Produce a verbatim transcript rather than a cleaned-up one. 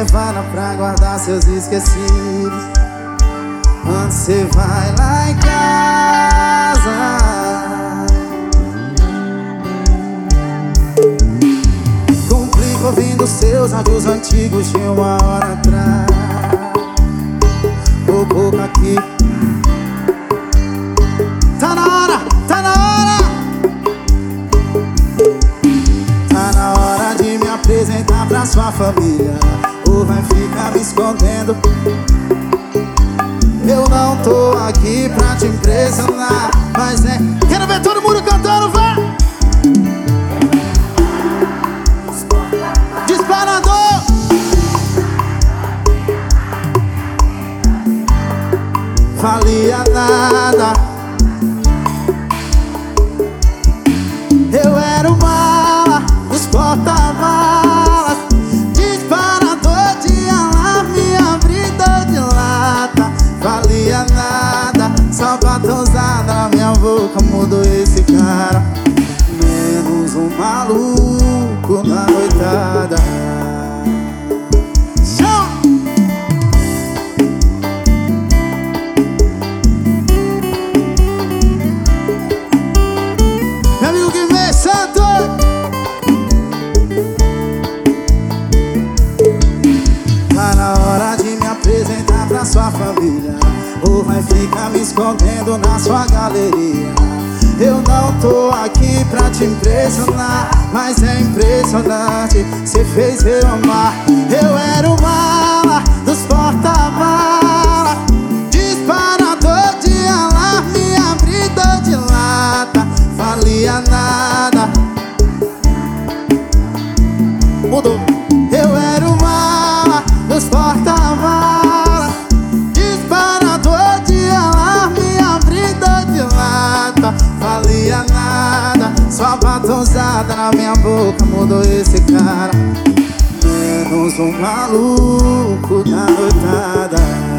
levando pra guardar seus esquecidos. Quando cê vai lá em casa, complica ouvindo seus áudios antigos de uma hora atrás. Vou colocar aqui. Tá na hora, tá na hora. Tá na hora de me apresentar pra sua família, ou vai ficar me escondendo? Eu não tô aqui pra te impressionar, mas é... Quero ver todo mundo cantando, vai! Disparador! Valia nada. Eu era o mala, os porta-malas, disparador de alarme, abridor de lata. Valia nada, só batonzada na minha boca mudou esse cara. Menos um maluco na noitada. Chão! Meu amigo Guimê Santos! Tá na hora de me apresentar pra sua família, ou vai ficar me escondendo na sua galeria. Eu não tô aqui pra te impressionar, mas é impressionante, cê fez eu amar. Eu era o mala dos porta-malas, disparador de alarme, abridor de lata. Valia nada. Mudou. Eu era o mala dos porta-malas, disparador de alarme, abridor de lata. Valia nada, sua batonzada na minha boca mudou esse cara. Menos um maluco na noitada.